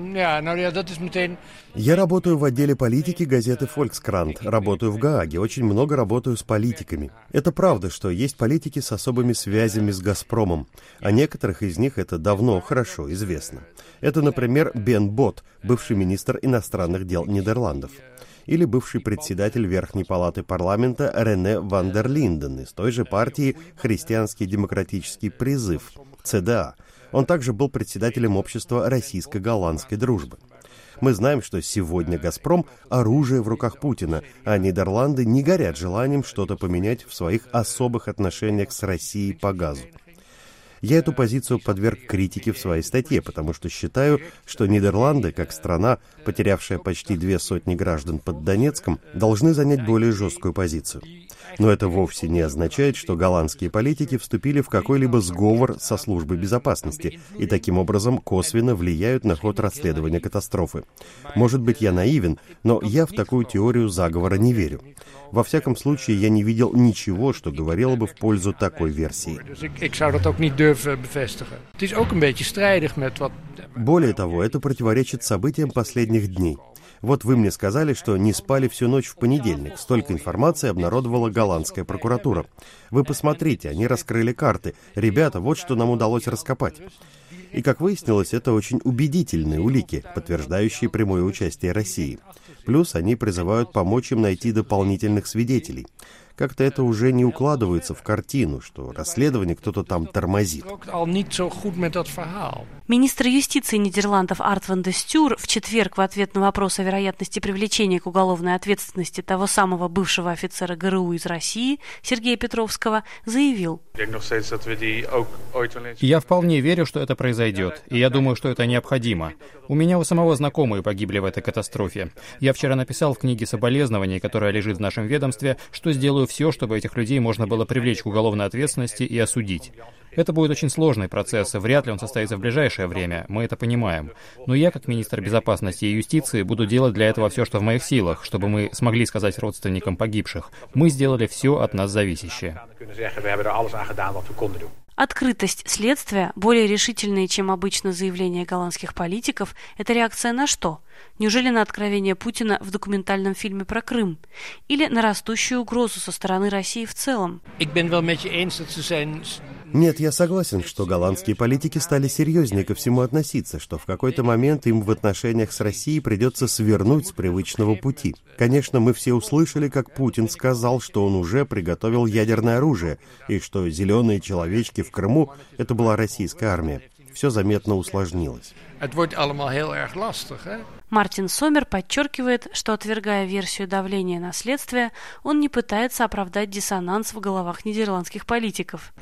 Я работаю в отделе политики газеты «Volkskrant», работаю в Гааге, очень много работаю с политиками. Это правда, что есть политики с особыми связями с «Газпромом», а некоторых из них это давно хорошо известно. Это, например, Бен Бот, бывший министр иностранных дел Нидерландов. Или бывший председатель Верхней палаты парламента Рене ван дер Линден из той же партии «Христианский демократический призыв» ЦДА. Он также был председателем общества российско-голландской дружбы. Мы знаем, что сегодня «Газпром» — оружие в руках Путина, а Нидерланды не горят желанием что-то поменять в своих особых отношениях с Россией по газу. Я эту позицию подверг критике в своей статье, потому что считаю, что Нидерланды, как страна, потерявшая почти 200 граждан под Донецком, должны занять более жесткую позицию. Но это вовсе не означает, что голландские политики вступили в какой-либо сговор со службой безопасности и таким образом косвенно влияют на ход расследования катастрофы. Может быть, я наивен, но я в такую теорию заговора не верю. Во всяком случае, я не видел ничего, что говорило бы в пользу такой версии. Более того, это противоречит событиям последних дней. Вот вы мне сказали, что не спали всю ночь в понедельник. Столько информации обнародовала голландская прокуратура. Вы посмотрите, они раскрыли карты. Ребята, вот что нам удалось раскопать. И, как выяснилось, это очень убедительные улики, подтверждающие прямое участие России. Плюс они призывают помочь им найти дополнительных свидетелей. Как-то это уже не укладывается в картину, что расследование кто-то там тормозит. Министр юстиции Нидерландов Арт ван де Стюр в четверг в ответ на вопрос о вероятности привлечения к уголовной ответственности того самого бывшего офицера ГРУ из России Сергея Петровского заявил: «Я вполне верю, что это произойдет, и я думаю, что это необходимо. У меня у самого знакомые погибли в этой катастрофе. Я вчера написал в книге соболезнований, которая лежит в нашем ведомстве, что сделаю все, чтобы этих людей можно было привлечь к уголовной ответственности и осудить. Это будет очень сложный процесс, и вряд ли он состоится в ближайшее время, мы это понимаем. Но я, как министр безопасности и юстиции, буду делать для этого все, что в моих силах, чтобы мы смогли сказать родственникам погибших: мы сделали все от нас зависящее». Открытость следствия, более решительная, чем обычно заявления голландских политиков, это реакция на что? Неужели на откровение Путина в документальном фильме про Крым? Или на растущую угрозу со стороны России в целом? Нет, я согласен, что голландские политики стали серьезнее ко всему относиться, что в какой-то момент им в отношениях с Россией придется свернуть с привычного пути. Конечно, мы все услышали, как Путин сказал, что он уже приготовил ядерное оружие, и что зеленые человечки в Крыму — это была российская армия. Все заметно усложнилось. Мартин Сомер подчеркивает, что, отвергая версию давления на следствие, он не пытается оправдать диссонанс в головах нидерландских политиков.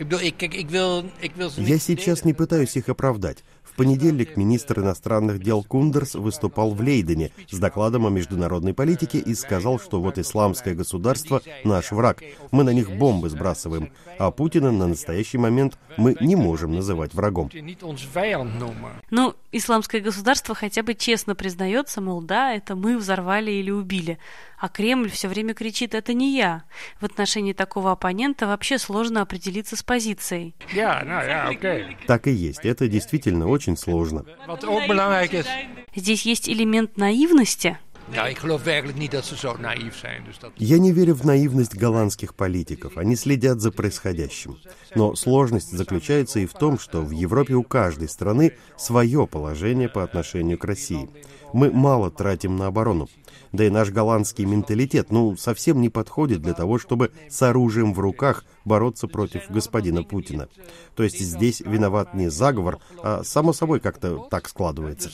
Я сейчас не пытаюсь их оправдать. В понедельник министр иностранных дел Кундерс выступал в Лейдене с докладом о международной политике и сказал, что вот исламское государство – наш враг, мы на них бомбы сбрасываем, а Путина на настоящий момент мы не можем называть врагом. Ну, исламское государство хотя бы честно признается, мол, да, это мы взорвали или убили. А Кремль все время кричит: это не я. В отношении такого оппонента вообще сложно определиться с позицией. Так и есть. Это действительно очень сложно. Здесь есть элемент наивности. Я не верю в наивность голландских политиков. Они следят за происходящим. Но сложность заключается и в том, что в Европе у каждой страны свое положение по отношению к России. Мы мало тратим на оборону. Да и наш голландский менталитет, совсем не подходит для того, чтобы с оружием в руках бороться против господина Путина. То есть здесь виноват не заговор, а само собой как-то так складывается.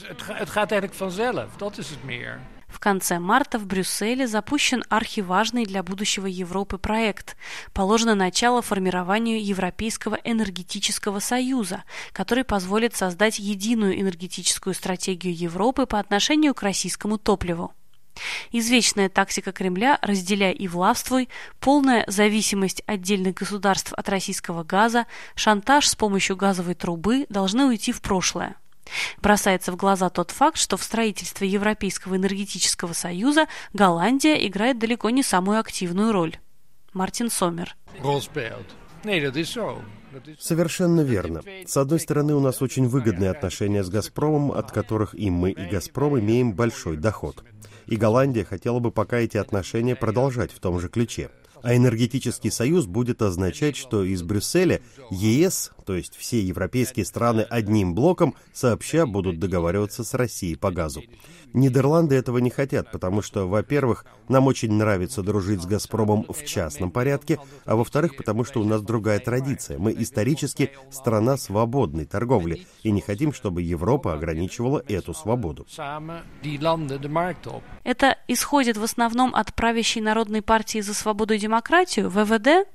В конце марта в Брюсселе запущен архиважный для будущего Европы проект. Положено начало формированию Европейского энергетического союза, который позволит создать единую энергетическую стратегию Европы по отношению к российскому топливу. Извечная тактика Кремля «разделяй и властвуй», полная зависимость отдельных государств от российского газа, шантаж с помощью газовой трубы должны уйти в прошлое. Бросается в глаза тот факт, что в строительстве Европейского энергетического союза Голландия играет далеко не самую активную роль. Мартин Сомер. Совершенно верно. С одной стороны, у нас очень выгодные отношения с «Газпромом», от которых и мы, и «Газпром» имеем большой доход. И Голландия хотела бы пока эти отношения продолжать в том же ключе. А энергетический союз будет означать, что из Брюсселя ЕС, то есть все европейские страны одним блоком, сообща будут договариваться с Россией по газу. Нидерланды этого не хотят, потому что, во-первых, нам очень нравится дружить с «Газпромом» в частном порядке, а во-вторых, потому что у нас другая традиция. Мы исторически страна свободной торговли и не хотим, чтобы Европа ограничивала эту свободу. Это исходит в основном от правящей Народной партии за свободу и демократию, ВВД?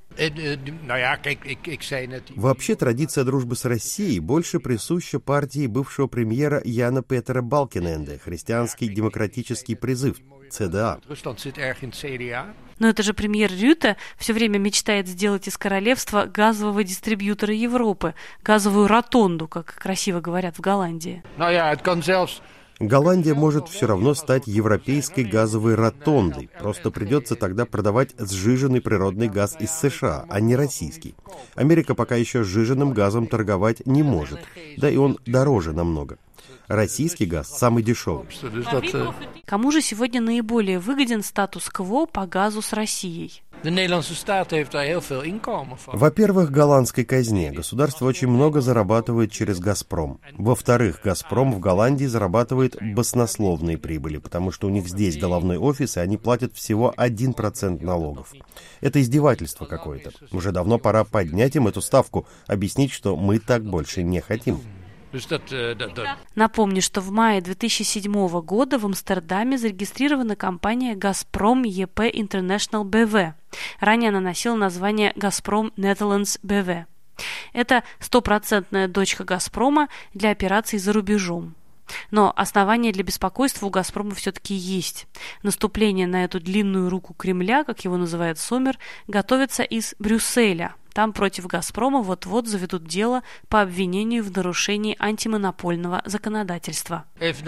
Вообще, традиция дружбы с Россией больше присуща партии бывшего премьера Яна Петера Балкененде, Христианский демократический призыв, ЦДА. Но это же премьер Рюте все время мечтает сделать из королевства газового дистрибьютора Европы, газовую ротонду, как красиво говорят в Голландии. Голландия может все равно стать европейской газовой ротондой, просто придется тогда продавать сжиженный природный газ из США, а не российский. Америка пока еще сжиженным газом торговать не может, да и он дороже намного. Российский газ самый дешевый. Кому же сегодня наиболее выгоден статус-кво по газу с Россией? Во-первых, голландской казне. Государство очень много зарабатывает через «Газпром». Во-вторых, «Газпром» в Голландии зарабатывает баснословные прибыли, потому что у них здесь головной офис, и они платят всего 1% налогов. Это издевательство какое-то. Уже давно пора поднять им эту ставку, объяснить, что мы так больше не хотим. Напомню, что в мае 2007 года в Амстердаме зарегистрирована компания «Газпром ЕП International БВ». Ранее она носила название «Газпром Netherlands БВ». Это стопроцентная дочка «Газпрома» для операций за рубежом. Но основания для беспокойства у «Газпрома» все-таки есть. Наступление на эту длинную руку Кремля, как его называет Сомер, готовится из Брюсселя. Там против «Газпрома» вот-вот заведут дело по обвинению в нарушении антимонопольного законодательства.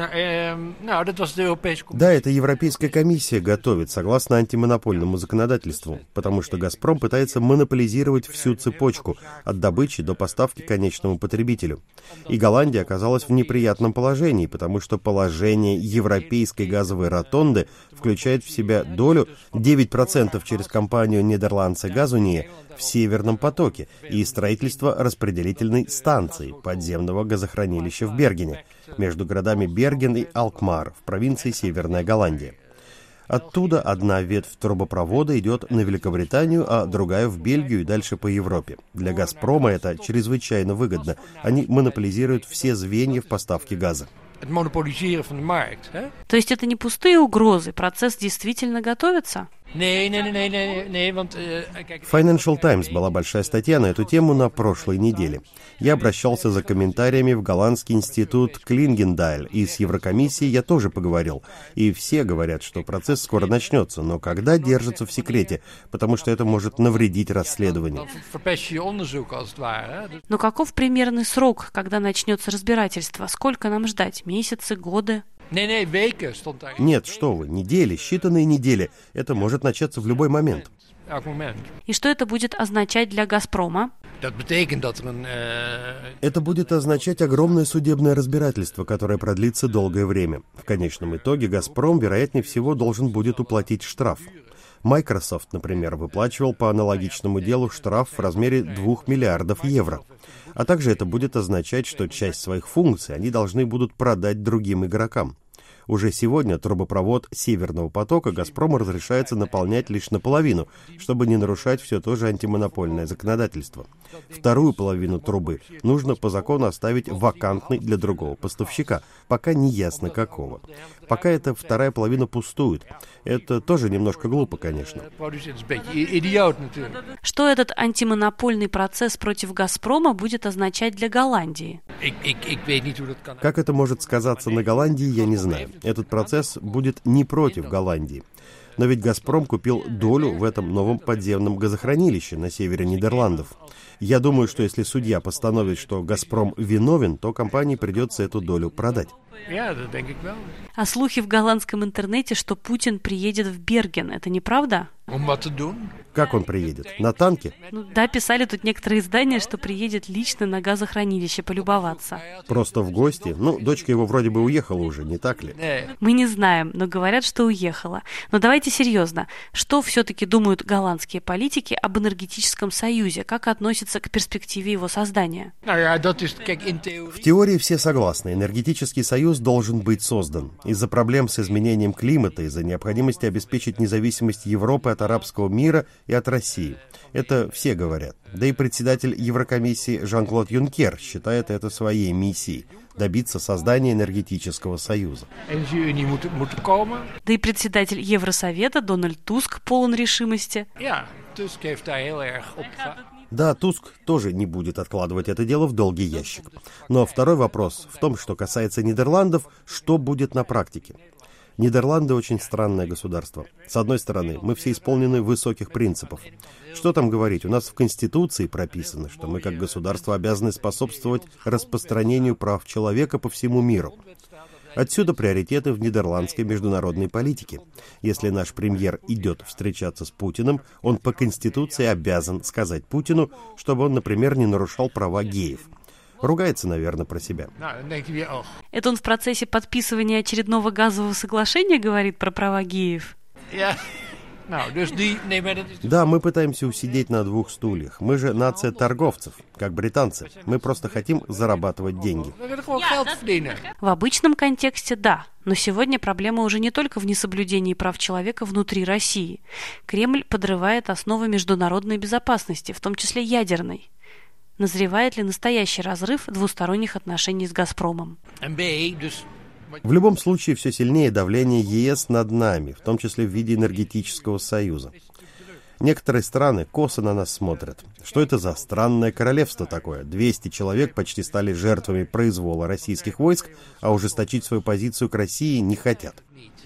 Да, это Европейская комиссия готовит, согласно антимонопольному законодательству, потому что «Газпром» пытается монополизировать всю цепочку, от добычи до поставки конечному потребителю. И Голландия оказалась в неприятном положении, потому что положение европейской газовой ротонды включает в себя долю 9% через компанию Нидерландse Газуnie в Северном потоке и строительство распределительной станции подземного газохранилища в Бергене между городами Берген и Алкмар в провинции Северная Голландия. Оттуда одна ветвь трубопровода идет на Великобританию, а другая в Бельгию и дальше по Европе. Для «Газпрома» это чрезвычайно выгодно. Они монополизируют все звенья в поставке газа. То есть это не пустые угрозы, процесс действительно готовится? Financial Times была большая статья на эту тему на прошлой неделе. Я обращался за комментариями в голландский институт Клингендайль, и с Еврокомиссией я тоже поговорил. И все говорят, что процесс скоро начнется, но когда держится в секрете, потому что это может навредить расследованию. Но каков примерный срок, когда начнется разбирательство? Сколько нам ждать? Месяцы, годы? Нет, что вы, недели, считанные недели. Это может начаться в любой момент. И что это будет означать для «Газпрома»? Это будет означать огромное судебное разбирательство, которое продлится долгое время. В конечном итоге «Газпром», вероятнее всего, должен будет уплатить штраф. Microsoft, например, выплачивал по аналогичному делу штраф в размере 2 миллиардов евро. А также это будет означать, что часть своих функций они должны будут продать другим игрокам. Уже сегодня трубопровод Северного потока «Газпрому» разрешается наполнять лишь наполовину, чтобы не нарушать все то же антимонопольное законодательство. Вторую половину трубы нужно по закону оставить вакантной для другого поставщика, пока не ясно какого. Пока эта вторая половина пустует. Это тоже немножко глупо, конечно. Что этот антимонопольный процесс против «Газпрома» будет означать для Голландии? Как это может сказаться на Голландии, я не знаю. Этот процесс будет не против Голландии. Но ведь «Газпром» купил долю в этом новом подземном газохранилище на севере Нидерландов. Я думаю, что если судья постановит, что «Газпром» виновен, то компании придется эту долю продать. А слухи в голландском интернете, что Путин приедет в Берген, это неправда? Как он приедет? На танке? Ну да, писали тут некоторые издания, что приедет лично на газохранилище полюбоваться. Просто в гости? Ну, дочка его вроде бы уехала уже, не так ли? Мы не знаем, но говорят, что уехала. Но давайте серьезно. Что все-таки думают голландские политики об энергетическом союзе? Как относятся к перспективе его создания? В теории все согласны. Энергетический союз должен быть создан. Из-за проблем с изменением климата, из-за необходимости обеспечить независимость Европы от арабского мира и от России. Это все говорят. Да и председатель Еврокомиссии Жан-Клод Юнкер считает это своей миссией – добиться создания энергетического союза. Да и председатель Евросовета Дональд Туск полон решимости. Да, Туск тоже не будет откладывать это дело в долгий ящик. Но второй вопрос в том, что касается Нидерландов, что будет на практике. Нидерланды очень странное государство. С одной стороны, мы все исполнены высоких принципов. Что там говорить, у нас в Конституции прописано, что мы как государство обязаны способствовать распространению прав человека по всему миру. Отсюда приоритеты в нидерландской международной политике. Если наш премьер идет встречаться с Путиным, он по Конституции обязан сказать Путину, чтобы он, например, не нарушал права геев. Ругается, наверное, про себя. Это он в процессе подписывания очередного газового соглашения говорит про права геев? Да, мы пытаемся усидеть на двух стульях. Мы же нация торговцев, как британцы. Мы просто хотим зарабатывать деньги. В обычном контексте – да. Но сегодня проблема уже не только в несоблюдении прав человека внутри России. Кремль подрывает основы международной безопасности, в том числе ядерной. Назревает ли настоящий разрыв двусторонних отношений с «Газпромом»? В любом случае, все сильнее давление ЕС над нами, в том числе в виде энергетического союза. Некоторые страны косо на нас смотрят. Что это за странное королевство такое? 200 человек почти стали жертвами произвола российских войск, а ужесточить свою позицию к России не хотят.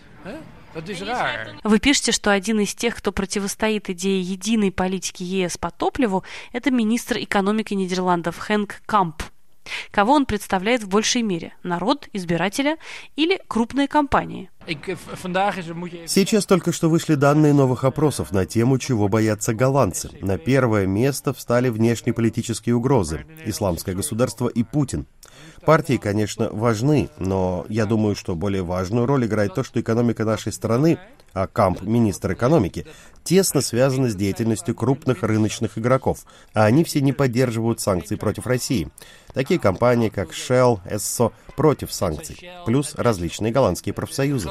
Вы пишете, что один из тех, кто противостоит идее единой политики ЕС по топливу, это министр экономики Нидерландов Хенк Камп. Кого он представляет в большей мере? Народ, избирателя или крупные компании? Сейчас только что вышли данные новых опросов на тему, чего боятся голландцы. На первое место встали внешнеполитические угрозы – исламское государство и Путин. Партии, конечно, важны, но я думаю, что более важную роль играет то, что экономика нашей страны, а Камп – министр экономики, тесно связана с деятельностью крупных рыночных игроков, а они все не поддерживают санкций против России. Такие компании, как Shell, Esso, против санкций, плюс различные голландские профсоюзы.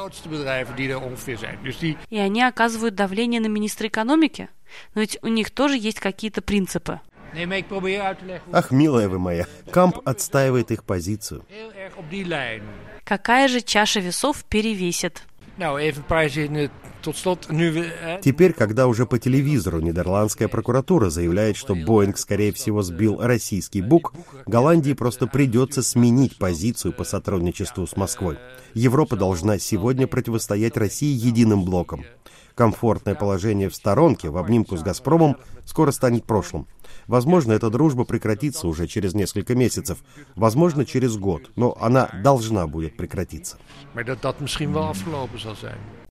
И они оказывают давление на министра экономики? Но ведь у них тоже есть какие-то принципы. Ах, милая вы моя, Камп отстаивает их позицию. Какая же чаша весов перевесит? Теперь, когда уже по телевизору нидерландская прокуратура заявляет, что Боинг, скорее всего, сбил российский БУК, Голландии просто придется сменить позицию по сотрудничеству с Москвой. Европа должна сегодня противостоять России единым блоком. Комфортное положение в сторонке, в обнимку с «Газпромом», скоро станет прошлым. Возможно, эта дружба прекратится уже через несколько месяцев, возможно, через год, но она должна будет прекратиться.